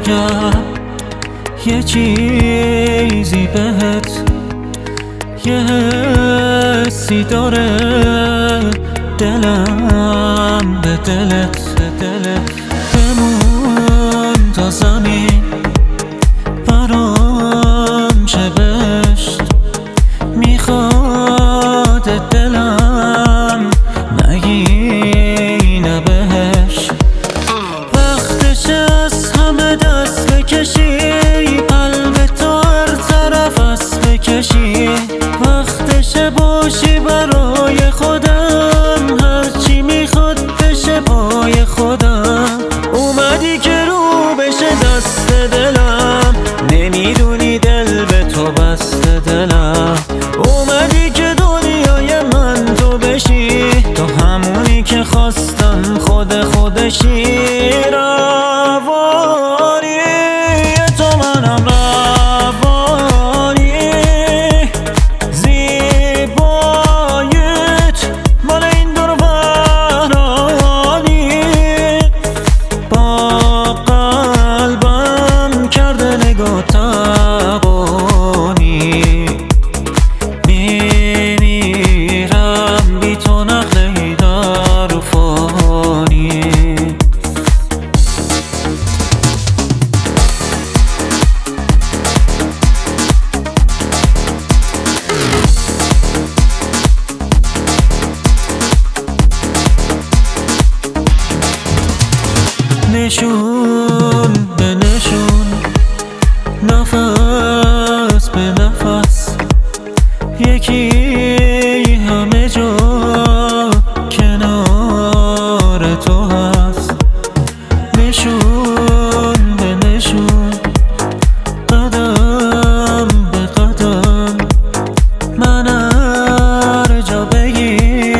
عجب یه چیزی بهت، یه حسی داره دلم به دلت بمون تا زمین برام چه بشت میخواد دلم نگینه بهش. وقتش از همه دست بکشی، قلب تو هر طرف است بکشی. وقتش باشی برای خودم، هرچی میخواد بشه پای خودم. اومدی که رو بشه دست دلم، نمیدونی دل به تو بسته دلم. اومدی که دنیای من تو بشی، تو همونی که خواستم خودشی. روانی تو منم، روانی زیباییت مال این دور ورانی. با قلبم کرده نگاه تبانی، میمیرم بی تو نقلهی در فانی. نشون به نشون، نفس به نفس، یکی همه جا کنار تو هست. نشون به نشون، قدم به قدم، من هر جا بگی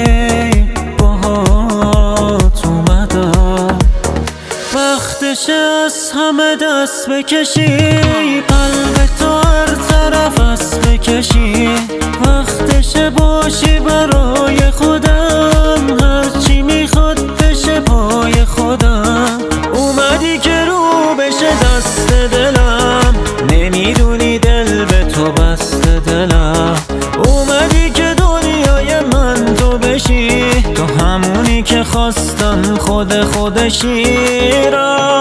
باهات اومدم. وقتش از همه دست بکشی، قلب تو هر طرف است بکشی. وقتش باشی برای خودم، هرچی میخواد بشه پای خودم. اومدی که رو بشه دست دلم، نمیدونی دل به تو بسته دلم. اومدی که دنیای من تو بشی، تو همونی که خواستم خودشی.